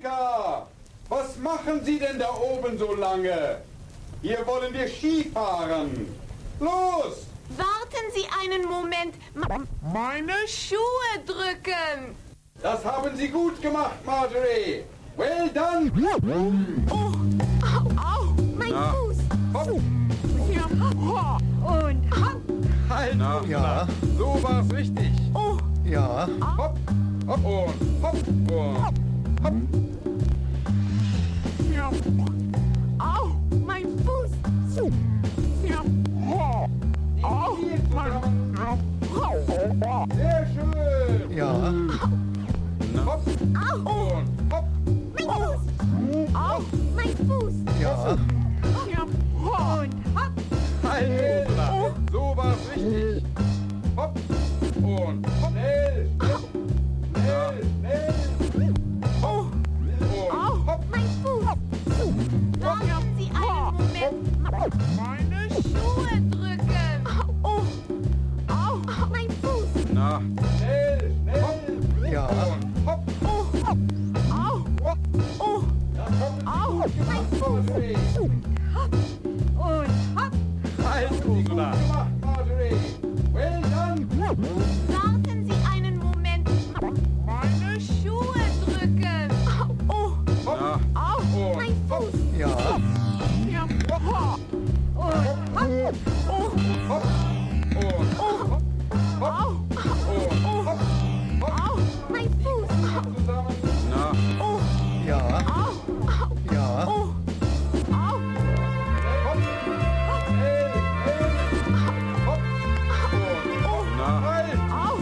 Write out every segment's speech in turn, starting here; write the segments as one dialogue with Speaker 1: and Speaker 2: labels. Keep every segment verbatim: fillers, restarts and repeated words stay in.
Speaker 1: Monika, was machen Sie denn da oben so lange? Hier wollen wir Ski fahren. Los!
Speaker 2: Warten Sie einen Moment. Meine Schuhe drücken.
Speaker 1: Das haben Sie gut gemacht, Marjorie. Well done.
Speaker 2: Oh, au, au, mein
Speaker 1: Na.
Speaker 2: Fuß.
Speaker 1: Hopp.
Speaker 2: Und hopp.
Speaker 1: Halt,
Speaker 3: Na,
Speaker 1: Ursula.
Speaker 3: ja.
Speaker 1: So war's richtig.
Speaker 2: Oh,
Speaker 3: Ja.
Speaker 1: Hopp, hopp und hopp und hopp.
Speaker 2: au, mein Fuß.
Speaker 1: Au, sehr schön.
Speaker 3: Ja.
Speaker 1: Hopp
Speaker 2: Au,
Speaker 1: und hopp.
Speaker 2: mein Fuß. Au, mein Fuß.
Speaker 3: Ja.
Speaker 2: Und hopp.
Speaker 1: Halt, Ursula. So war's richtig. Hopp und hopp. Schnell, schnell, schnell.
Speaker 2: Oh,
Speaker 1: Und
Speaker 2: au,
Speaker 1: hopp.
Speaker 2: mein Fuß. Warten Sie einen Moment. Meine Schuhe drücken. Oh, au, mein Fuß.
Speaker 1: Na, schnell, schnell.
Speaker 3: Ja.
Speaker 1: Und hopp.
Speaker 2: Oh, au, oh,
Speaker 1: Das haben Sie
Speaker 2: au,
Speaker 1: gut
Speaker 2: mein
Speaker 1: gemacht, Marjorie.
Speaker 2: und hopp.
Speaker 1: Halt, Ursula. Gut gemacht, Marjorie. Well done.
Speaker 2: Warten Sie einen Moment. Meine Schuhe drücken. Oh,
Speaker 1: Hopp
Speaker 2: au, mein Fuß.
Speaker 3: Ja.
Speaker 2: Und hopp. Oh,
Speaker 1: hopp. Und hopp.
Speaker 2: au,
Speaker 1: Und hopp.
Speaker 2: au, mein Fuß.
Speaker 1: Zusammen. Na,
Speaker 2: Oh,
Speaker 3: Ja.
Speaker 2: au,
Speaker 3: Ja.
Speaker 2: oh, au.
Speaker 1: hopp. Schnell, schnell. Hopp. Und hopp. Na, halt.
Speaker 2: Au!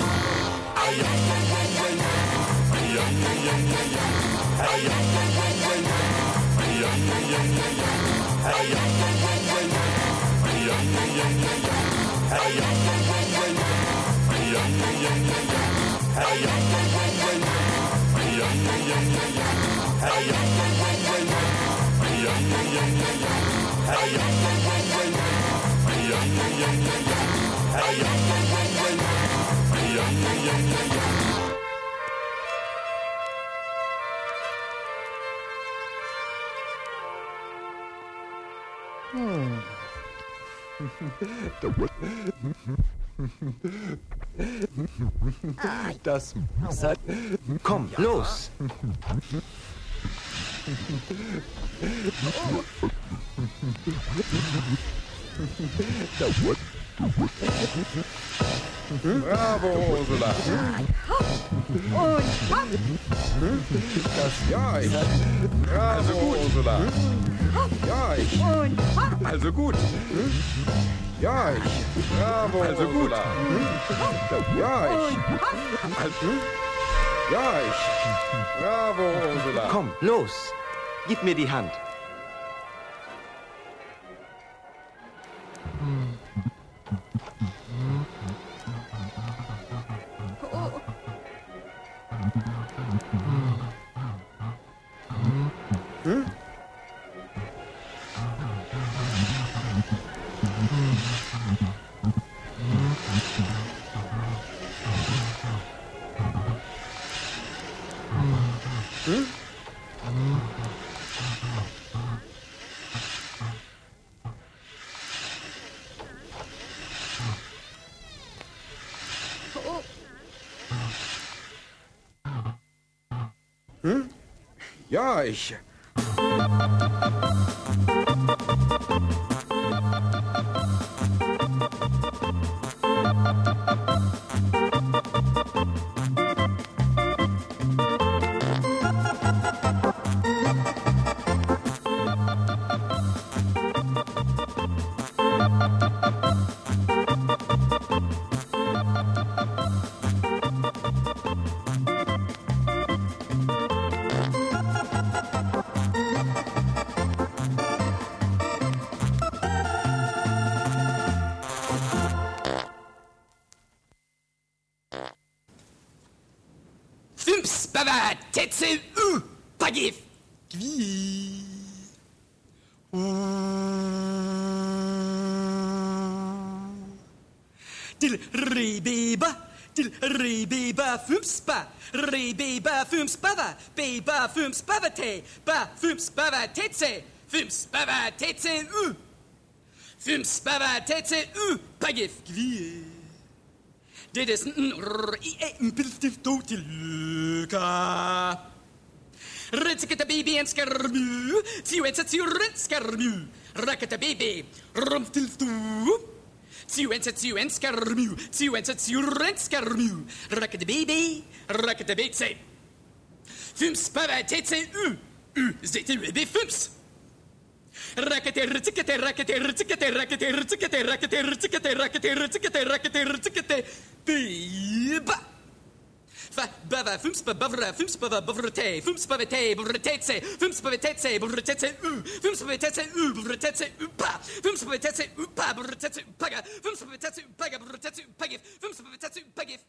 Speaker 3: Das.
Speaker 4: Komm, los!
Speaker 1: Bravo, Ursula.
Speaker 2: Und hopp!
Speaker 1: Ja, ich. Bravo, Ursula. Ja, ich.
Speaker 2: Und hopp!
Speaker 1: Also gut. Ja, ich. Bravo,
Speaker 4: Also gut.
Speaker 1: Ursula. Ja, ich. Also, ja, ich. Bravo, Ursula.
Speaker 4: Komm, los! Gib mir die Hand.
Speaker 1: Ja, ich.
Speaker 5: Fumps, baba, tetse, u, pagif, gvi. Til ribeba, Til re be ba fum spa. Re be ba fum spava. Be ba fum spavate. Ba fum spava tetse. Fum spava tetse u. Fum spava tetse u. Pagif gwie. Dit is een r i e een pilstif tot luka. Ritsikete baby en skarmu. Tiu en tiu rit skarmu. Rakete baby. Rumstil toe. Tiu en tiu en skarmu. Tiu en tiu rit skarmu. Rakete baby. Rakete baby. Fums pava tetse u. U zit u baby fums. Rakete ritsikete rakete ritsikete rakete ritsikete rakete ritsikete rakete ritsikete rakete ritsikete. Biba. Va bava fums bavra fums bava bavrate fums bavate bavratetse fums bavatetse bavratetse u fums bavatetse u bavratetse upa fums bavatetse upa bavratetse paga fums bavatetse paga bavratetse pagif fums bavatetse pagif.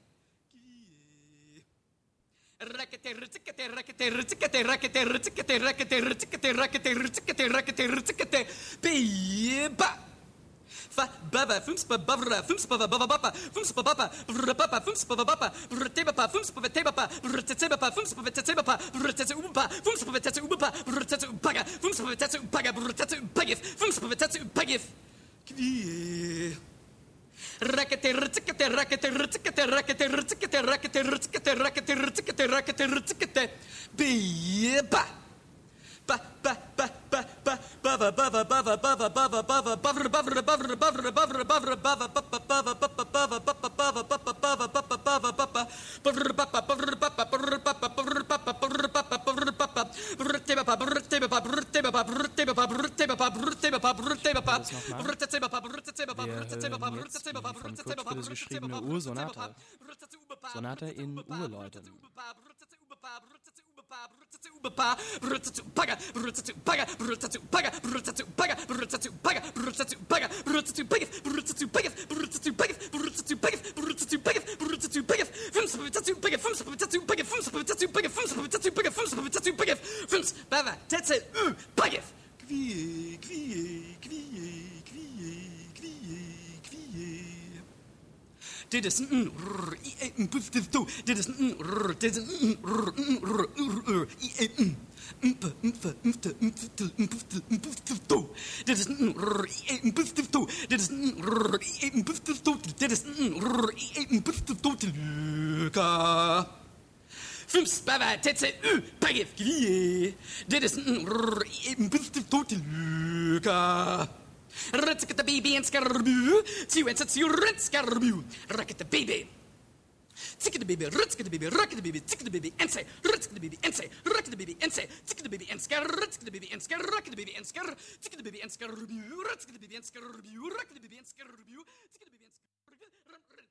Speaker 5: Rakete ritsikete rakete ritsikete rakete ritsikete rakete ritsikete rakete ritsikete rakete ritsikete. Biba. Va baba fums bavra fums bava bava baba fums baba baba fums bava baba baba fums bava baba baba fums bava baba baba fums bava baba paga fums bava paga pagif fums bava pagif. Kwie. Rakete ritsikete rakete ritsikete rakete ritsikete rakete ritsikete rakete ritsikete rakete ritsikete. Biba. Ba ba ba ba ba bava bava bava bava bava bava bavra bavra bavra bavra bavra bavra bava bava bava bava bava bava bava bava bava bava bava bavra bava bavra bava bavra bava bavra bava bavra bava bavra bava brute bava brute bava brute bava brute bava brute bava brute bava brute bava brute bava brute bava brute bava brute bava brute bava
Speaker 3: das geschriebene Ursonate. Sonate in Urläuten.
Speaker 5: Paga, paga, paga, paga, paga, paga, Dit is een r i een puftif toe. Dit is een r dit is een r r r i een umpe umpe umpe umpe umpe umpe toe. Dit is een r i een puftif toe. Dit is een r i een puftif toe. Dit is een r i een puftif toe. Luka. Fums baba tetse u pagif gwie. Dit is een r i een puftif toe. Luka. Ritsikete baby en skarbu. Tiu en tiu rit skarbu. Rakete baby. Tikete baby, ritsikete baby, rakete baby, tikete baby en say, ritsikete baby en say, rakete baby en say, tikete baby en skar, ritsikete baby en skar, rakete baby en skar, tikete baby en skarbu, ritsikete baby en skarbu, rakete baby en skarbu, tikete baby en skarbu.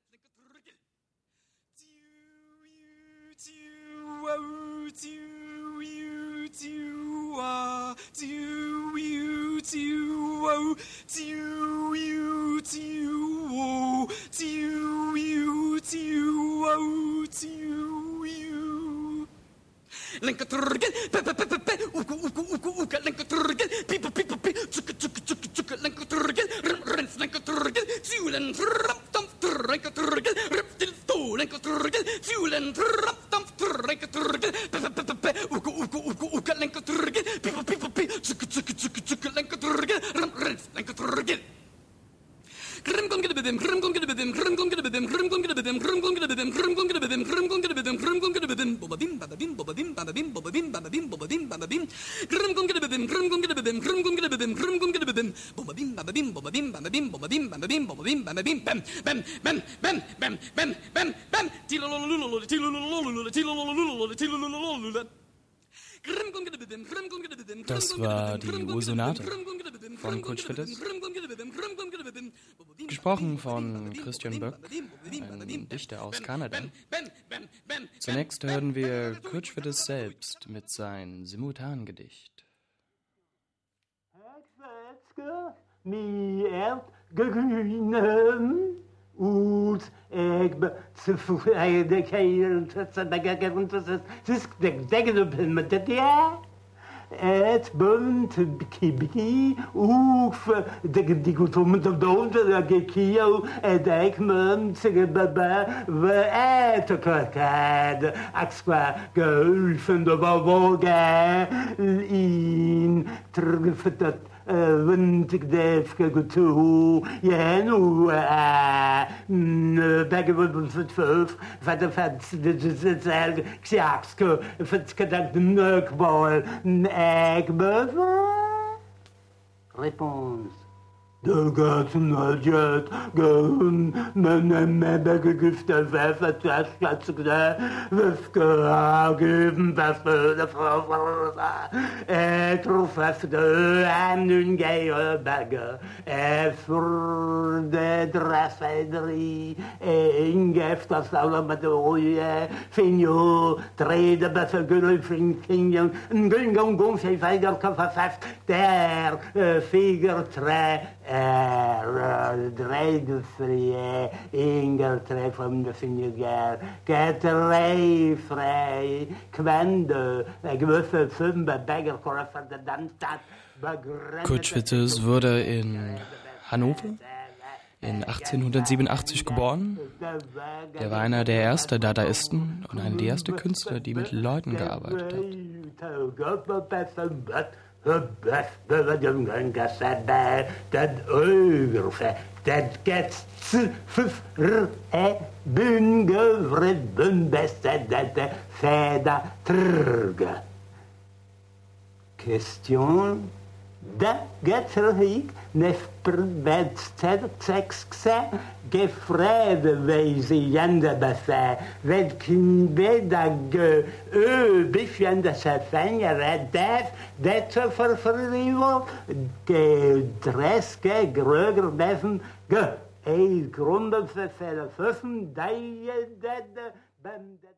Speaker 5: Tiu au tiu you tiu ah tiu you tiu au tiu you tiu oh tiu you tiu au tiu you. Linkerturgen, pe pe pe pe pe, uku uku uku uku, linkerturgen, pipa pipa pi, tsuka tsuka tsuka tsuka, linkerturgen, rin rin, linkerturgen, zulen, ram tam, linkerturgen, riptil to, linkerturgen, zulen, ram tam, linkerturgen, pe pe pe pe pe, uku uku uku uku, linkerturgen, pipa pipa pi, tsuka tsuka tsuka tsuka, linkerturgen, rin rin, linkerturgen. Grim gong get a bim, grim gong get a bim, grim gong get a bim, grim gong get a bim, grim gong get a bim, grim gong get a bim, grim gong get a bim, grim gong get a bim, boba bim, baba bim, boba bim, baba bim, boba bim, baba bim, boba bim, baba bim, grim gong get a bim, grim gong get a bim, grim gong get a bim, grim gong get a bim, boba bim, baba bim, boba bim, baba bim, boba bim, baba bim, boba bim, baba bim, bam, bam, bam, bam, bam, bam, bam, bam, tilololololol, tilololololol, tilololololol, tilololololol.
Speaker 3: Das war die Ursonate von Kurt Schwitters. Gesprochen von Christian Böck, ein Dichter aus Kanada. Zunächst hören wir Kurt Schwitters selbst mit seinem Simultangedicht.
Speaker 6: Ut ik bevrijde keer, dat is de degge op met dit jaar. et bunt kibiki uf de de gutum de doze de gekio et ek mum sige baba we et kakad axqua gulfen de bavoga in trgfetat wintig defke gutu jenu begge fit fuf vat fat de zelg xiaxke fit kadak de neukbal ek bev réponse de gat najet gun men me begge gifte vef at skatske vefke geben vef de frau et rufef de anun gay bagge e for de drafedri in gift as alla met de oje finjo trede beffe gully finjo en gung gung sei veider kan vef der figer tre er dreide frie ingel tre from de finjuger get rei frei kwende gewürfe fünf bagger korfer de danstad
Speaker 3: Kutschwitters wurde in Hannover in achtzehnhundertsiebenundachtzig geboren. Er war einer der ersten Dadaisten und einer der ersten Künstler, die mit Leuten gearbeitet hat.
Speaker 6: Dat ögerfe, dat gets fufr e bunge vredbun beste dat feda trge. Question da get verhik nef predstad sexxe gefrede weise jende befe ved kinbedag ö bifjende sefengere def det for forlivo ge dreske gröger defen ge e grunde for feffen dei det bem det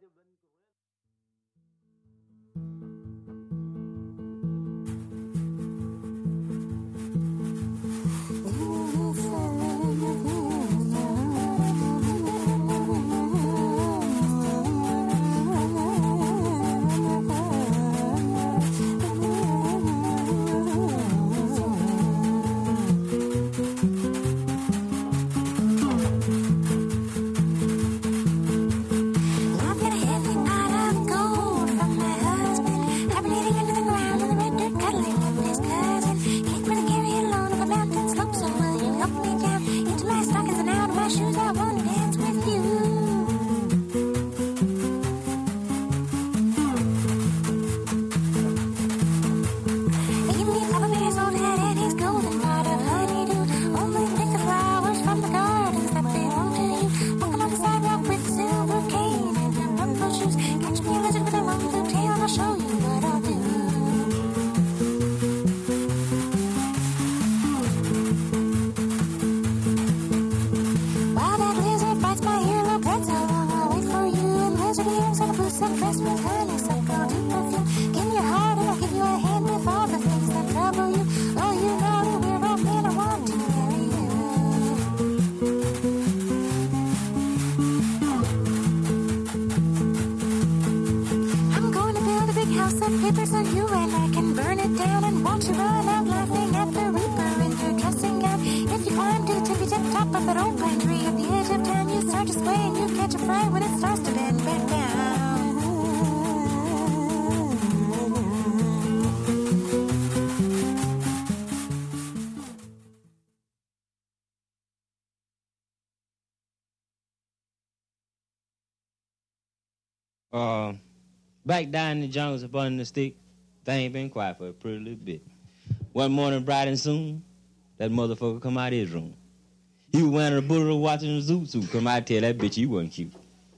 Speaker 7: Uh, back down in the jungles up under the stick, thing been quiet for a pretty little bit. One morning, bright and soon, that motherfucker come out of his room. He was wearing a bullet watching the zoot suit. Come out and tell that bitch he wasn't cute.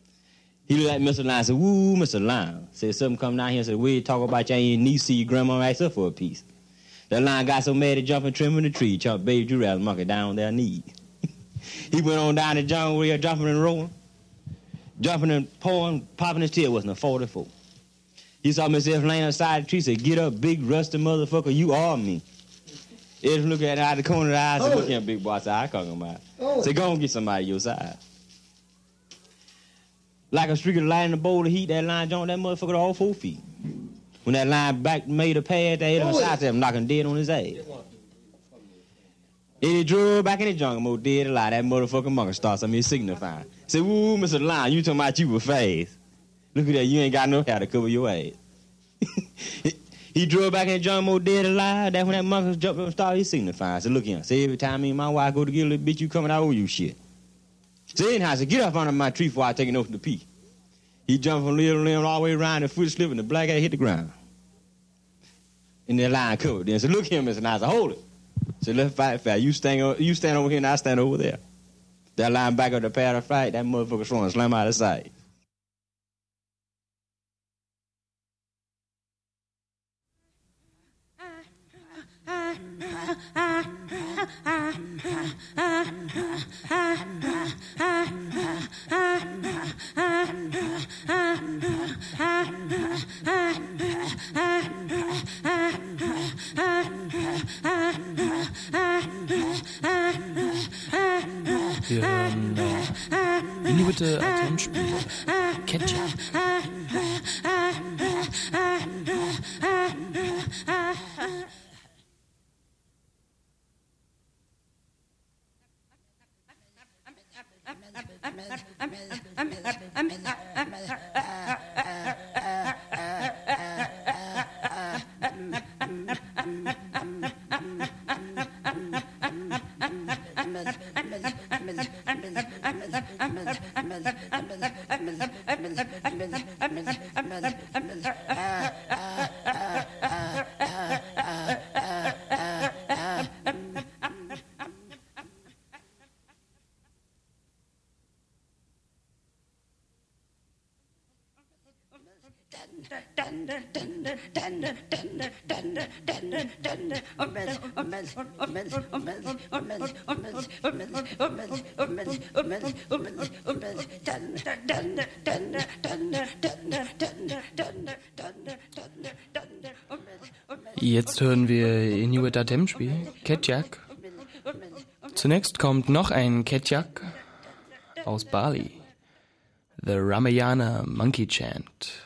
Speaker 7: He looked at Mister Lyon and said, woo, Mister Lyon. Said, something come down here and said, we talk about your niece, see your grandma asked her for a piece. That Lion got so mad he jumped and trimmed in the tree, chopped baby giraffe monkey down on their knees. He went on down the jungle where he was jumping and rolling. Jumping and pouring, popping his tail wasn't a forty-four. He saw himself laying aside the tree, said, get up, big rusty motherfucker, you are me. Ed's looking at it out the corner of the eye, said,
Speaker 8: Oh.
Speaker 7: look here, big boy, I said, I can't come out.
Speaker 8: Oh.
Speaker 7: Said, go and get somebody your side. Like a streak of light in a bowl of heat, that line jumped that motherfucker to all four feet. When that linebacker made a pass, they hit him inside him, knocking dead on his ass. And he drove back in the jungle mode, dead alive. That motherfucking monkey starts something signifying. Say, woo, Mister Lion, you talking about you were fast. Look at that, you ain't got no hair to cover your ass. He drove back in the jungle mode, dead alive. That's when that monkey jumped up and started his signifying. So look here, say every time me and my wife go to get a little bitch, you coming out with you shit. So anyhow, so get up under my tree before I take it over to pee. He jumped from little limb all the way around the foot slip and the black ass hit the ground. And that line covered. Then so look here, Mister Nice, hold it. So let's fight fair. You stand, you stand over here and I stand over there. That linebacker the pair of fight, that motherfucker throwing slam out of sight.
Speaker 3: Wir hören äh, Inuit Atemspiel, Ketchup. Jetzt hören wir Inuit Atemspiel, Ketjak. Zunächst kommt noch ein Ketjak aus Bali, The Ramayana Monkey Chant.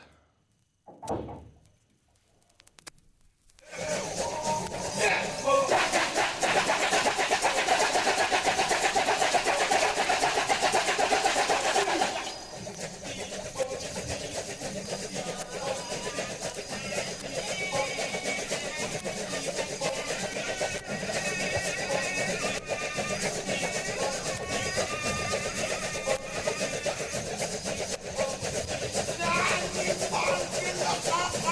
Speaker 8: Stop!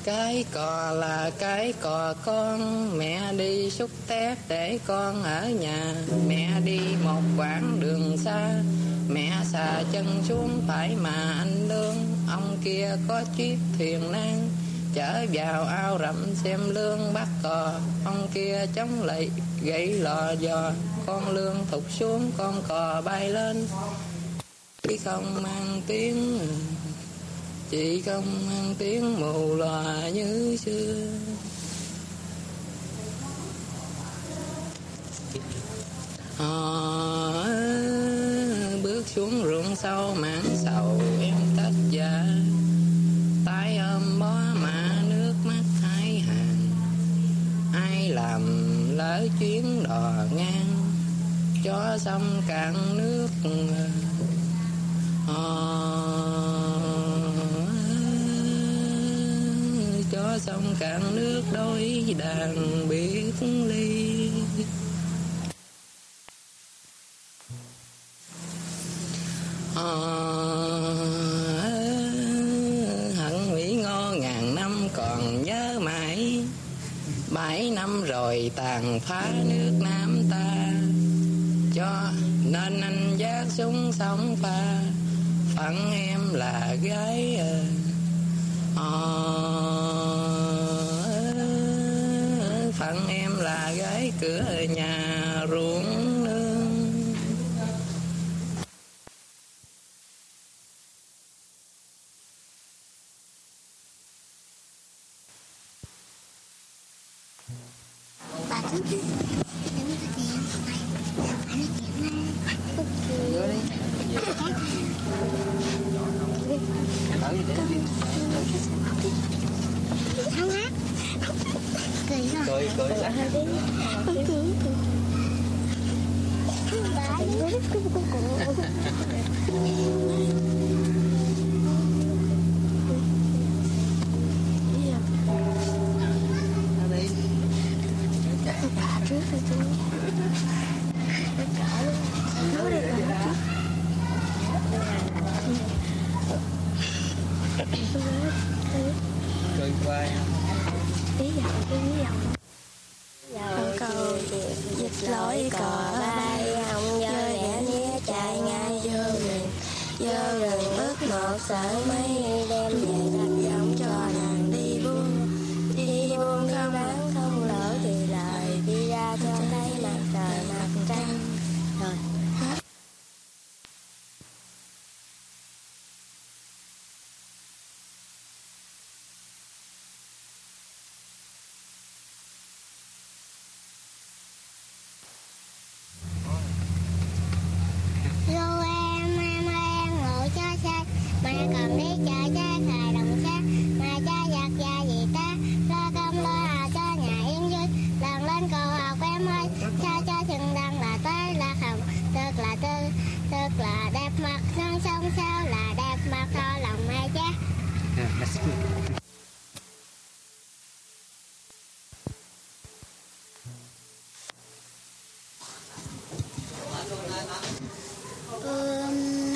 Speaker 8: Cái cò là cái cò con, mẹ đi xúc tép để con ở nhà. Mẹ đi một quãng đường xa, mẹ xà chân xuống phải mà anh lương. Ông kia có chiếc thuyền nan, chở vào ao rậm xem lương bắt cò. Ông kia chống lại gãy lò giò, con lương thụt xuống con cò bay lên. Chỉ không mang tiếng, chỉ không mang tiếng mù lòa như xưa. Họ bước xuống ruộng sâu mảng sầu em tách dạ, tay ôm bó mạ nước mắt hai hàng. Ai làm lỡ chuyến đò ngang, cho sông cạn nước. Họ cho sông cạn nước đôi đàn biệt ly. Ờ, hận Mỹ Ngô ngàn năm còn nhớ mãi, bảy năm rồi tàn phá nước Nam ta, cho nên anh vác súng sống pha, phận em là gái. Ờ, phận em là gái cửa nhà ruộng nương.
Speaker 9: Bà trước đi. Để mình có tiền. Anh nói chuyện này.
Speaker 8: Vô đi.
Speaker 9: Không hát. Cười rồi.
Speaker 8: Cười, cười.
Speaker 9: Cười, cười. Bà đi. Bà trước rồi chú. Nó trở luôn. Nó đi bà trước.
Speaker 8: Cười qua.
Speaker 9: Tí dạo, tí dạo. Dạo cầu dịch lối cò bay, ông dơ đẻ nhé chạy ngay vô rừng. Vô rừng bước một sợi mây, đem về đặt giọng cho nàng đi buông. Đi buông không bán không lỡ thì lời, đi ra cho thấy mặt trời mặt trăng. Rồi. Lô em em em ngủ cho say, mà còn đi chợ trái khai đồng xa, mà cha giặt ra gì ta, lo công lo à cho nhà yên vui, lần lên cầu học em ơi, sao cho chừng đăng là tới là không, tức là tư, tức là đẹp mặt non sông sao là đẹp mặt to lòng ai cha. Ôm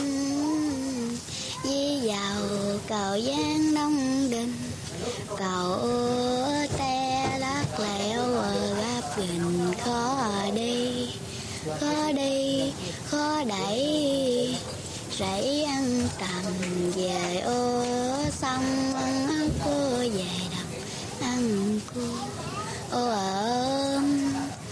Speaker 9: đi vào cầu Giang Đông Đình, cầu te lắc lẻo gấp gình khó đi, khó đi khó đẩy, rẫy ăn tầm về ô sông ăn cua về đập ăn cua ô ôm.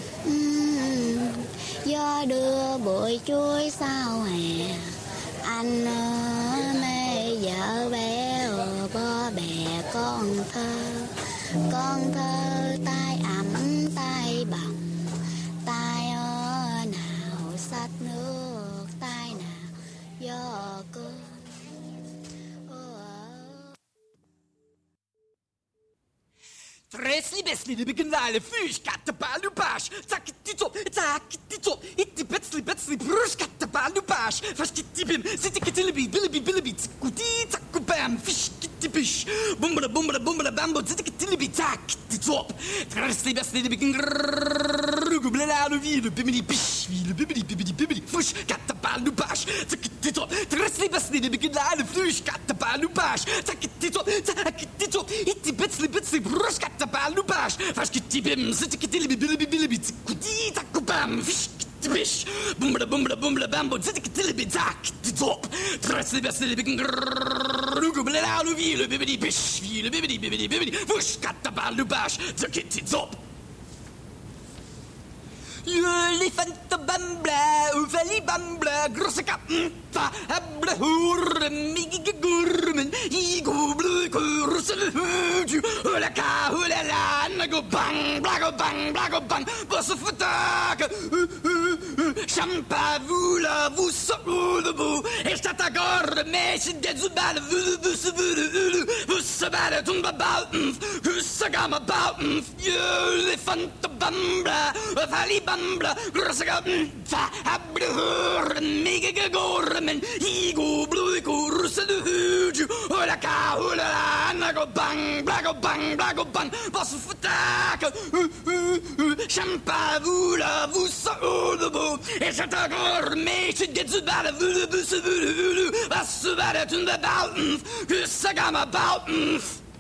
Speaker 9: Do đưa bụi chuối sau hè, anh mê vợ bé bó bè con thơ, con thơ tay ẩm tay bồng, tay nào xách nước, tay nào do cơn.
Speaker 5: Tressli Bessli, die beginnen alle Füßkatte, Balubasch, zack, die Zop, zack, die Zop, it die Betzli, Betzli, Brüschkatte, Balubasch, versteht die Bim, sitte Kitilibi, Billibi, Billibi, Zikuti, Zackubam, Fisch, Kittibisch, Bumbada, Bumbada, Bumbada, Bambo, sitte Kitilibi, zack, die Zop, Tressli Bessli, die beginnen Rugublelado, Wiele, Bimini, Bisch, Wiele, Bimini, Bimini, Bimini, Fuschkatte, Balubasch, zack, die Zop, Tressli Bessli, die beginnen alle Füßkatte, Balubasch, zack, die Zop, zack, die Zop, it die Betzli, bitsli bitsli bruskatta balubash fashkiti bim sitikitili bibilibi bilibi tikuti takubam fish boomla boomla boomla bambo sitikitili bitak top trasli besli bigin rugubla aluvi le bibidi bish le bibidi bibidi bibidi fushkatta balubash tikiti top Elefanta bambla, ufeli bambla, grosseka mta, abla hur, migi gurmen, igo blu kursel huju, ulaka, ulala, nago bang, blago bang, blago bang, bosse futak, champa vula, vusa ulubu, estata gorre, mesh de zubal, vulu, vusa vulu, ulu, vusa bala, tumba bauten, husa gama bauten, elefanta bambla, ufeli bambla, Bambla, Grassaga, Abdur, Mega Gorman, Ego, Blue, Russadu, Olaka, Ula, Nago Bang, Blago Bang, Blago Bang, Boss Futak, Champa, Vula, Vusa, Udubu, Esatagor, Mate, gets about a Vulu, Vulu, Vassubada, Tunda Bouten, Kusagama Bouten.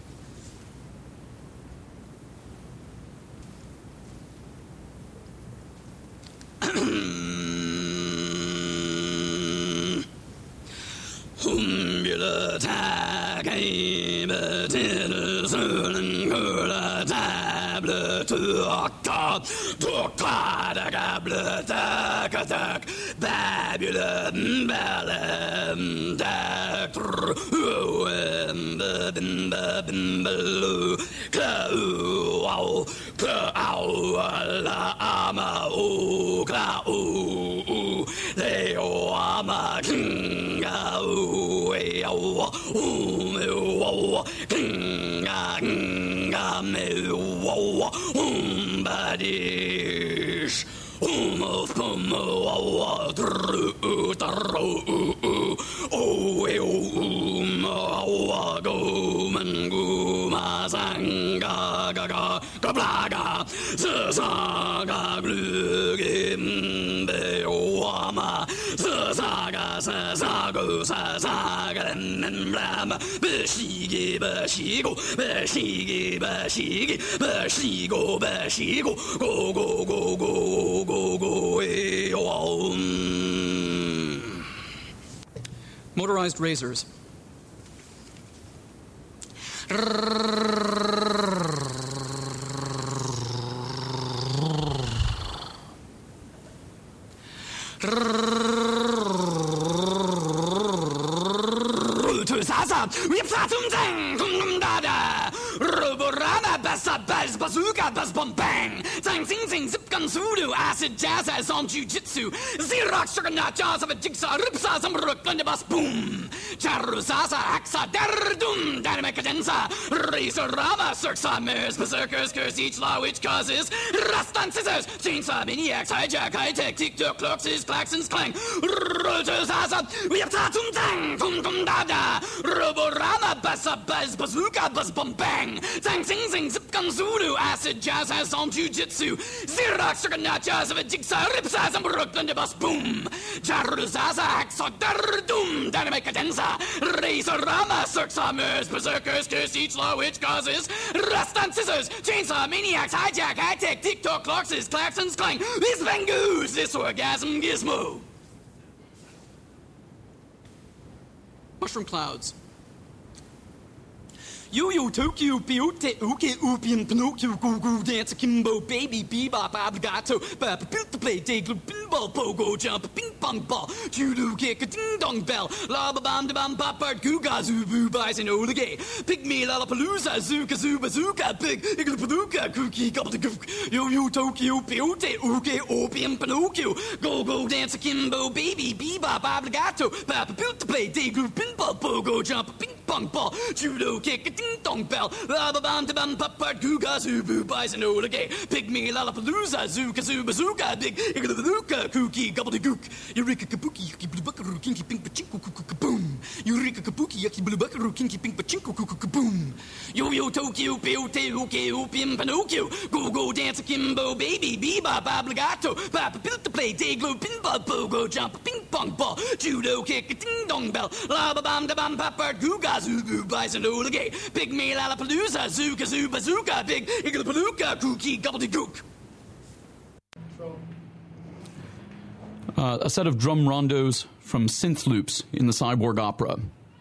Speaker 5: Humbula tagay betel sulen kula table tukta tukta dagable takatak babylon balem dakr uem bim bim belu clau clau la ama u clau they ama kinga we oh me oh kinga kinga me oh um badish um of um oh tru tru oh e um oh go mangu masanga ga ga ga blaga saga glugim be oama saga saga saga blam beshigi beshigo beshigi beshigi beshigo beshigo go go go go go go e um.
Speaker 10: Motorized razors.
Speaker 5: Ripsatum zang, tum dada, Roborana, Bassa, Baz, Bazooka, Baz, Bombang, Zang, Zing, Zing, Zip Gun, Zulu, Acid, Jazz, as on Jiu-Jitsu, Xerox, Sugarnut, Jaws of a Jigsaw, Ripsa, some Rook, Blunderbuss, Boom, Charusasa, Haxa, Derdum, Dynamic Cadenza, Razor, Rama, Cirxa, Mares, Berserkers, Curse, each law which causes, Rastan, Scissors, Chainsaw, Maniacs, Hijack, High-Tech, TikTok, Cloxes, Klaxons, Clang, Rotors, Asa, Ripsatum zang, tum tum dada, Roborama, Bassa, Buzz, Bazooka, Buzz, Bum, Bang, Zang, Zing, Zing, Zip Gun, Zulu, Acid, Jazz, has on Jiu-Jitsu, Xerox, Sugarnut, Jazz of a Jigsaw, Ripsa, and Brooklyn, the Bus, Boom, Jaruzaza, Hacksaw, Derdum, Dynamic Cadenza, Razor, Rama, Cirxa, Mers, Berserkers, Curse, each law which causes, Rastan, Scissors, Chainsaw, Maniacs, Hijack, High-Tech, TikTok, Cloxes, Klaxons, Clang, this Bangoos, this Orgasm Gizmo.
Speaker 10: Mushroom clouds.
Speaker 5: Yo-yo, Tokyo, Piote, Uke, Upian, Pinocchio, Goo-Goo, Dancer, Kimbo, Baby, Bebop, Obligato, Papa, Built to Play, Dayglow, Pinball, Pogo, Jump, Ping-Pong Ball, Judo, Kick, a Ding-Dong Bell, Laba-Bam-Da-Bam, Pop-Art, Googa, Zubu, Bison, Oligay, Pygmy, Lollapalooza, Zuka, Zuba, Zuka, Pig, Iggle-Paduka, Cookie, Gobbledygook, Yo-yo, Tokyo, Piote, Uke, Opium, Pinocchio, Go-Go, Dancer, Kimbo, Baby, Bebop, Obligato, Papa, Built to Play, Dayglow, Pinball, Pogo, Jump, Ping-Pong Ball, Judo, Kick, a Ding-Dong Bell, Laba-Bam-Da-Bam, Pop-Art, Googa, Zubu, Bison, Oligay, Pygmy, Lollapalooza, Zuka, Zuba, Zuka, Big, Iggle-Paduka, Cookie, Gobbledygook, Eureka, Kabuki, Yuki, Blue Buckaroo, Kinky, Pink, Pachinko, Boom, Eureka, Kabuki, Yuki, Blue Buckaroo, Kinky, Pink, Pachinko, Boom, Yo-Yo, Tokyo, Piote, Uke, Opium, Pinocchio, Go-Go, Dancer, Kimbo, Baby, Bebop, Obligato, Papa, Built to Play, Dayglow, Pinball, Pogo, Jump, Ping-Pong Ball, Judo, Kick, a Ding-Dong Bell, Laba-Bam-Da-Bam, Pop-Art, Googa,
Speaker 10: Zubu, Bison, Oligay, Big Meal, Alapalooza, Zuka, Zoo, Bazooka, Big Igglapalooka, Kooky, Gobbledygook.
Speaker 11: Uh, a set of drum rondos from synth loops in the Cyborg opera.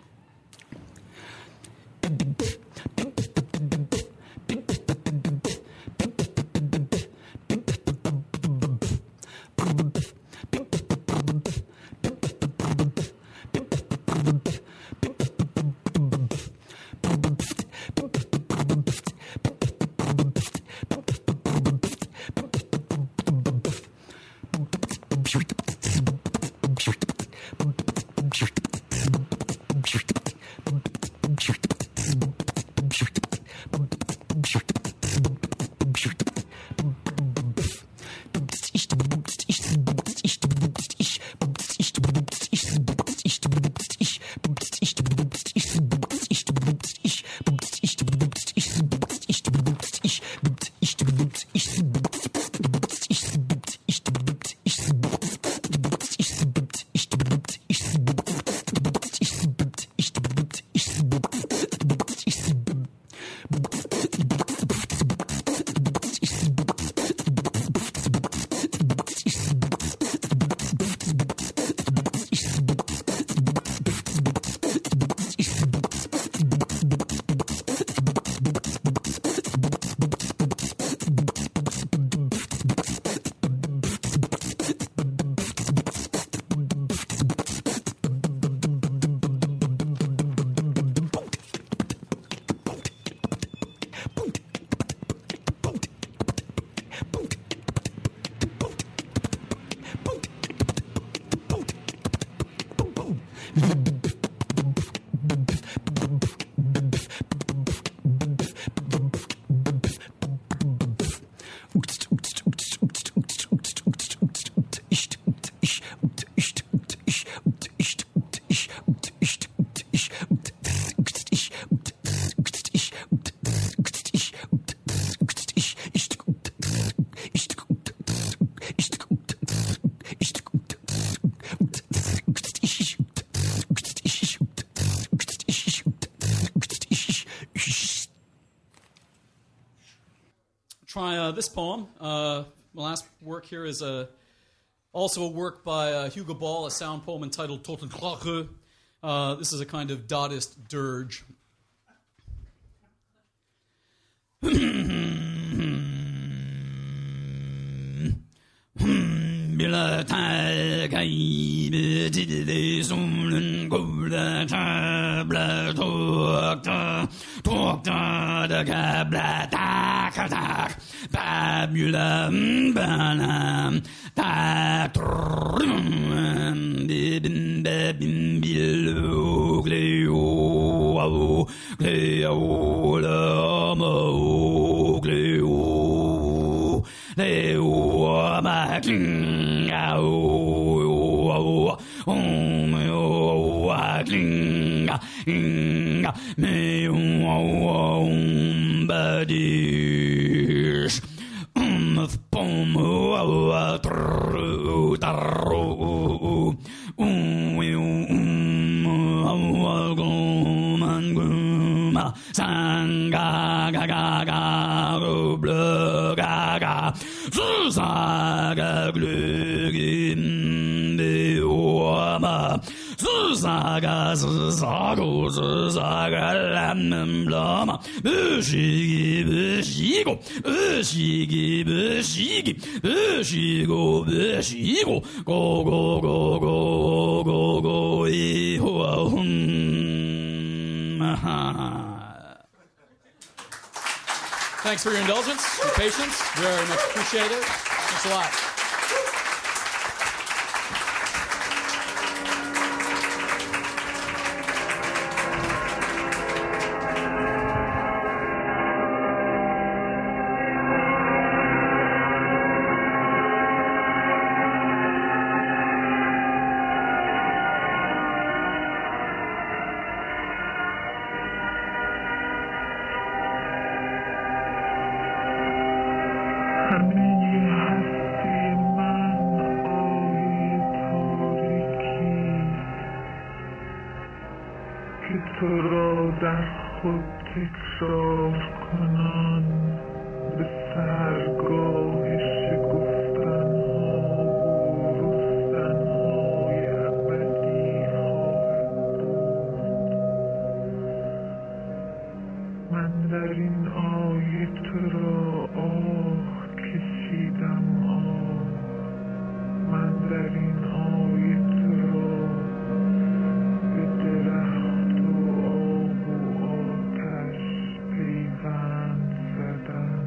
Speaker 10: Try uh, this poem. Uh, my last work here is a, also a work by uh, Hugo Ball, a sound poem entitled Totenklache. Uh, this is a kind of Dadaist dirge. Bila ta kai be de solen gola ta bla tok ta tok ta da ka bla ta ka ta babula banam ta trum bim bim bilu gleo gleo la mo gleo leo ma king au um o a king ing me um badish um pom o tru taru um um gum gum sanga ga ga ga bla ga ga Saga glügin de Oma Saga Sago Saga lammen blama Beshigi Beshigo Beshigi Beshigi Beshigo Beshigo Go go go go go go e ho hum. Thanks for your indulgence, your patience. Very much appreciated. Thanks a lot.
Speaker 6: Toro
Speaker 12: در خود تکرار کنان به سرگاه شکفتنها و رستنهای ابدی خواهد بود. من در این آیه تو را آه کشیدم آه، من در این آیه تو را به درخت و آب و آتش پیوند زدم.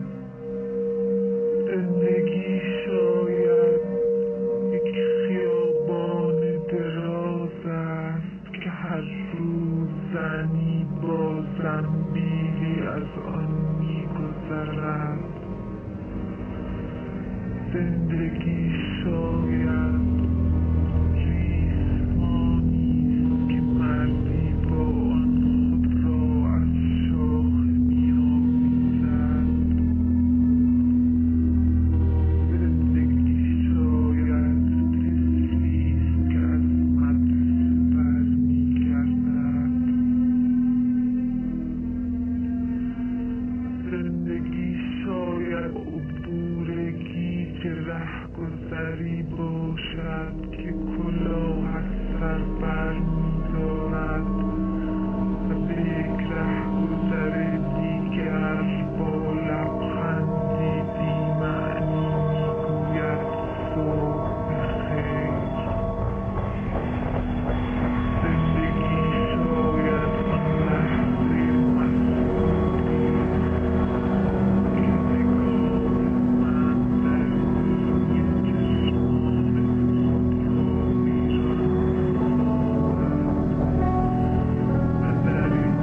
Speaker 12: زندگی شاید یک خیابان دراز است که هر روز زنی با زنبیلی از آن می‌گذرد. زندگی شاید ریسمانی است که مردی با آن خود را از شاخ می‌آویزد. زندگی شاید طفلی است که از مدرسه برمیگردد. زندگی شاید عبورگی که رهگذری باشد که کلاه از سر برمی‌دارد و به یک رهگذر دیگر با لبخندی بی‌معنی می‌گوید صبح بخیر. زندگی شاید آن لحظه مسئولی که نگاه من در روی چشمان خود را ویران و در این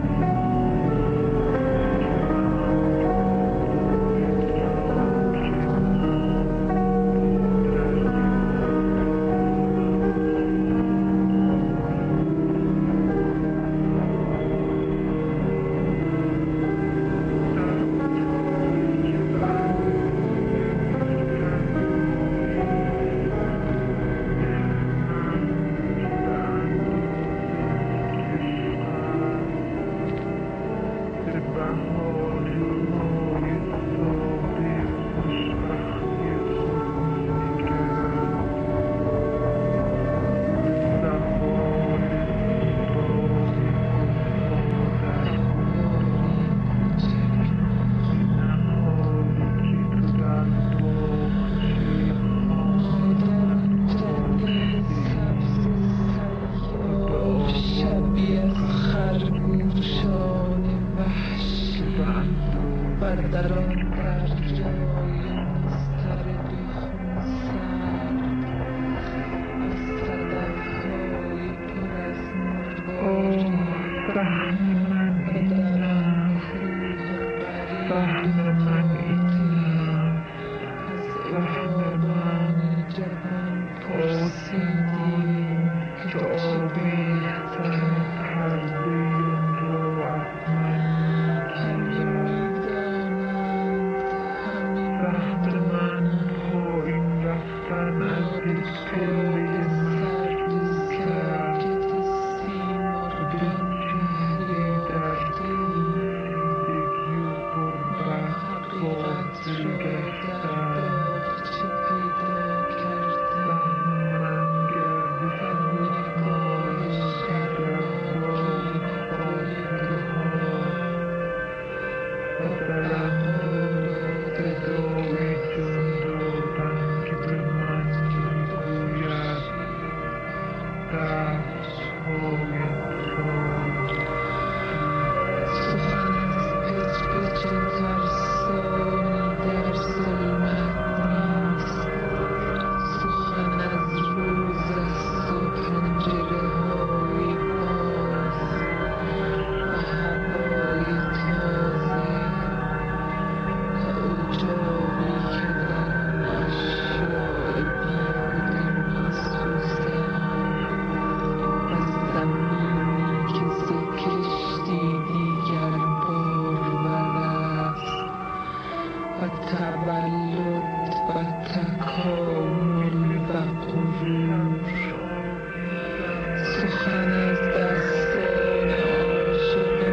Speaker 13: سخن از دستان عاشق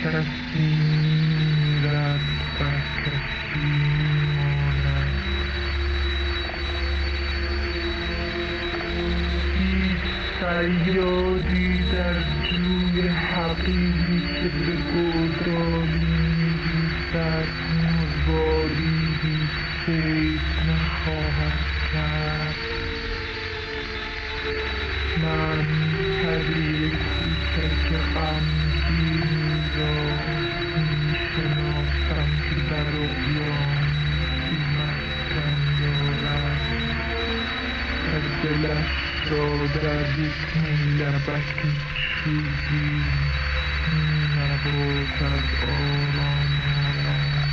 Speaker 12: کسی میرد و کسی میماند. هیچ صیادی در جوی حقیقی که به گودالی می‌ریزد مزاری هیچ صید نخواهد کرد. من هدیه کوچک غمگینی را می‌شناسم که در اقیانوسی مسکن دارد و دلش را در یک نیلبک چوبی می‌نوازد آرام آرام.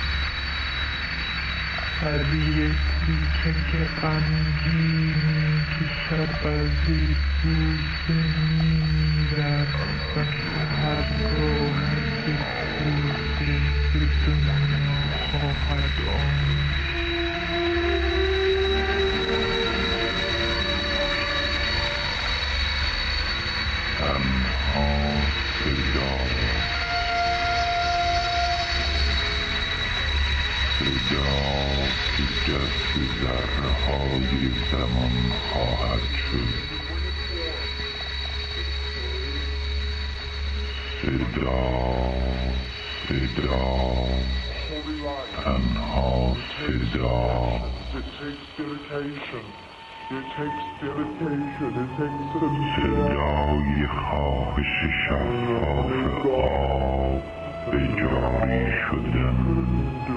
Speaker 12: هدیه کوچک غمگینی که شب از یک بوسه می‌میرد و شبگاه از یک بوسه به دنیا خواهد آمد. تنها صدا، صدا که جذب ذره‌های زمان خواهد شد. صدا، صدا، تنها صدا. صدای خواهش شفاف آب به جاری شدن.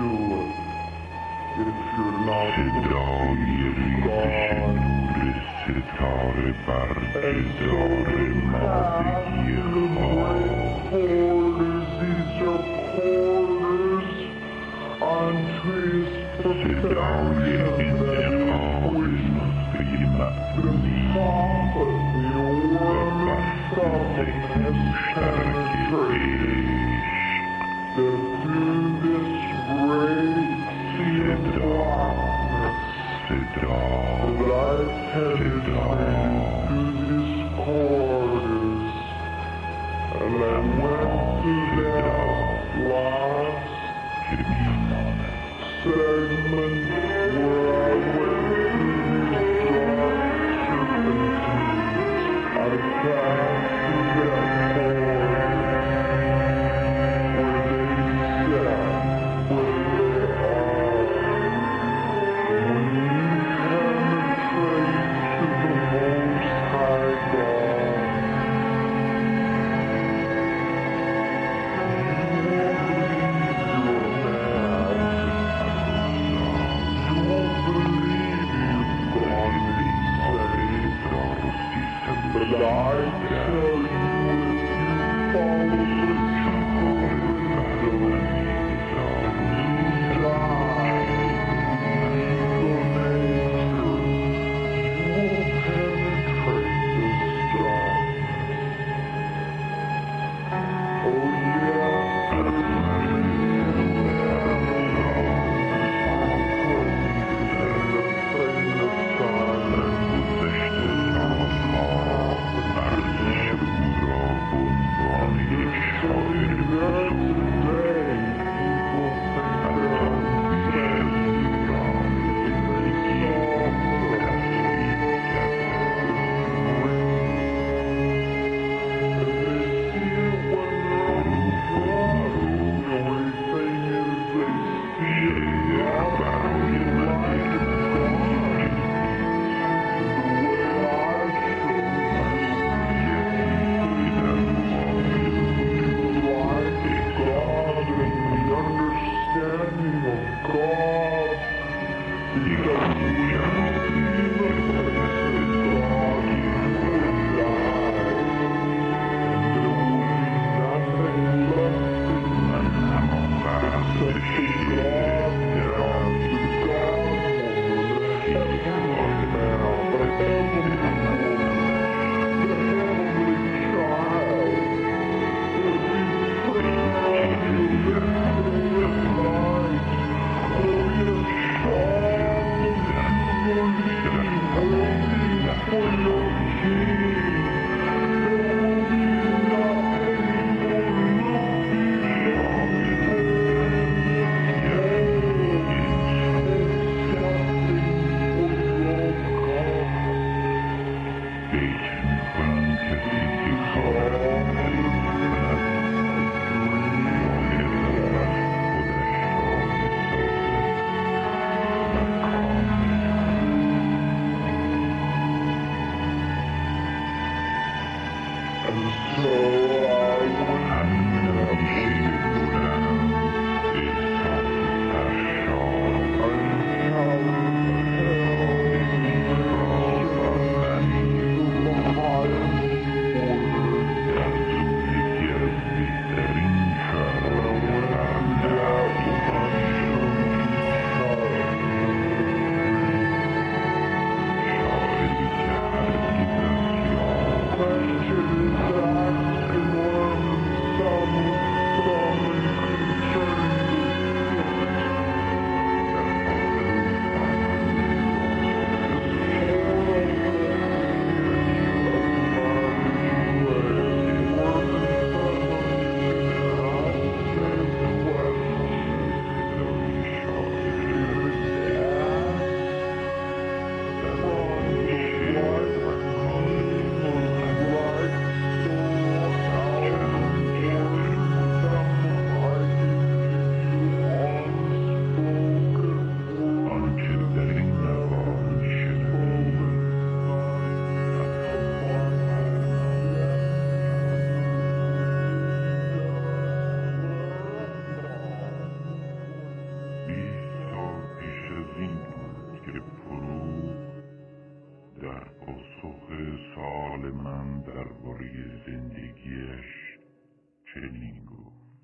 Speaker 12: صدای ریزش نور ستاره بر جدار مادگی خواب. صدای انتقال نطفه معدومی و بسط مشترک Ögüzünde yaş çelingu.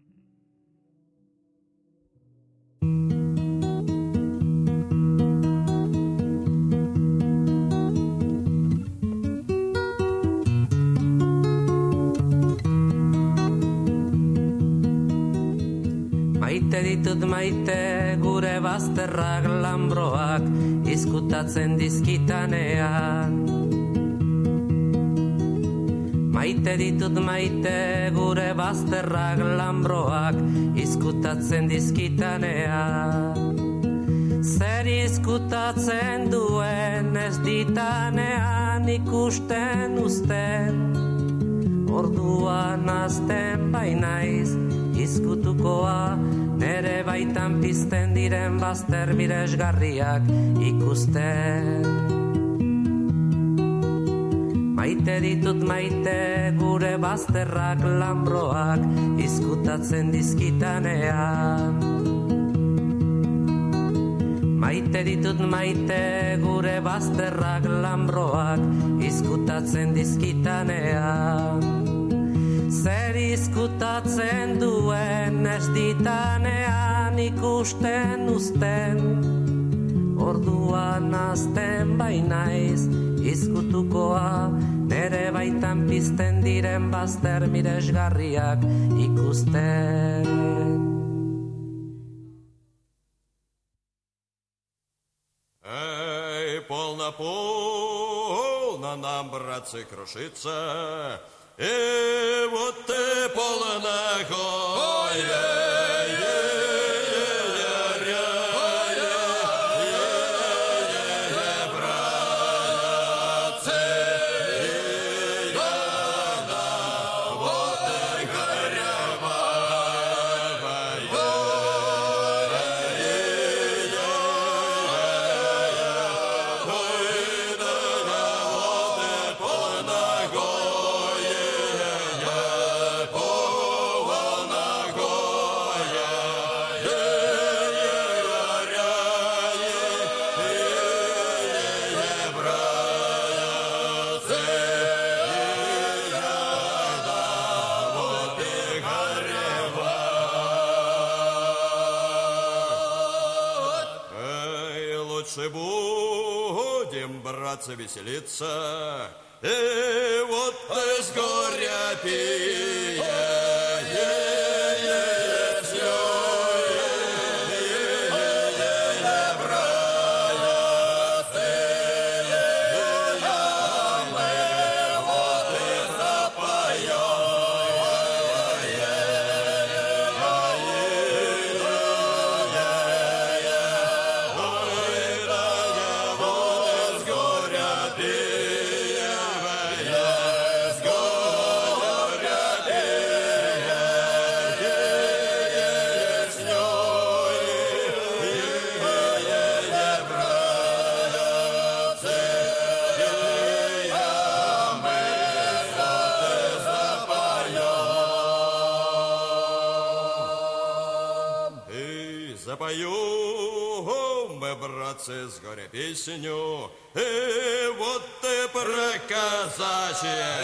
Speaker 8: Maite ditut maite gure bazterrak lambroak izkutatzen dizkitanean. Maite ditut maite gure bazterrak lambroak izkutatzen dizkitanean. Zer izkutatzen duen ez ditanean ikusten uzten. Orduan azten bainaiz izkutukoa, nere baitan pizten diren bazter miresgarriak ikusten. Maite ditut maite gure bazterrak lambroak izkutatzen dizkitanean. Maite ditut maite gure bazterrak lambroak izkutatzen dizkitanean. Zer izkutatzen duen ez ditanean ikusten uzten. Orduan azten bainaiz izkutukoa, nere baitan pizten diren bazter miresgarriak ikusten.
Speaker 13: Эй, полно, полно нам, братцы, крушиться. И вот ты полно горе. Будем, братцы, веселиться, и вот ты с горя пьешь. Запою мы, братцы, с горя песню, и вот ты проказачья.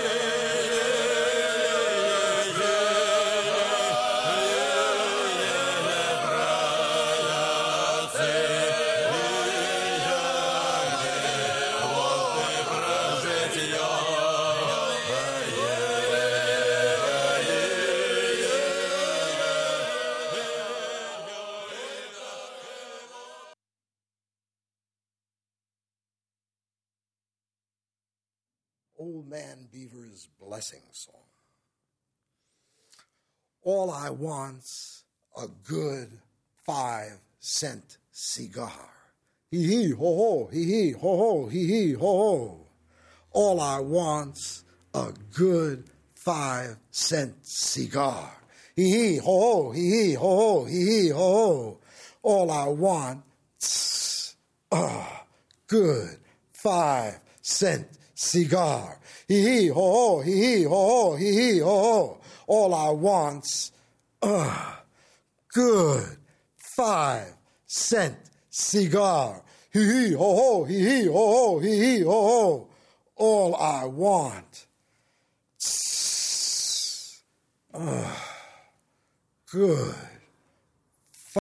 Speaker 14: Old Man Beaver's Blessing Song. All I want's a good five cent cigar. Hee hee ho ho, hee hee ho ho, hee hee ho ho. All I want's a good five cent cigar. Hee hee ho ho, hee hee ho ho, hee hee ho ho. All I want's a good five cent cigar. Hee hee ho ho, hee hee ho ho, hee hee ho ho. All I want's a good five cent cigar. Hee hee ho ho, hee hee ho ho, hee hee ho ho. All I want Oh, good.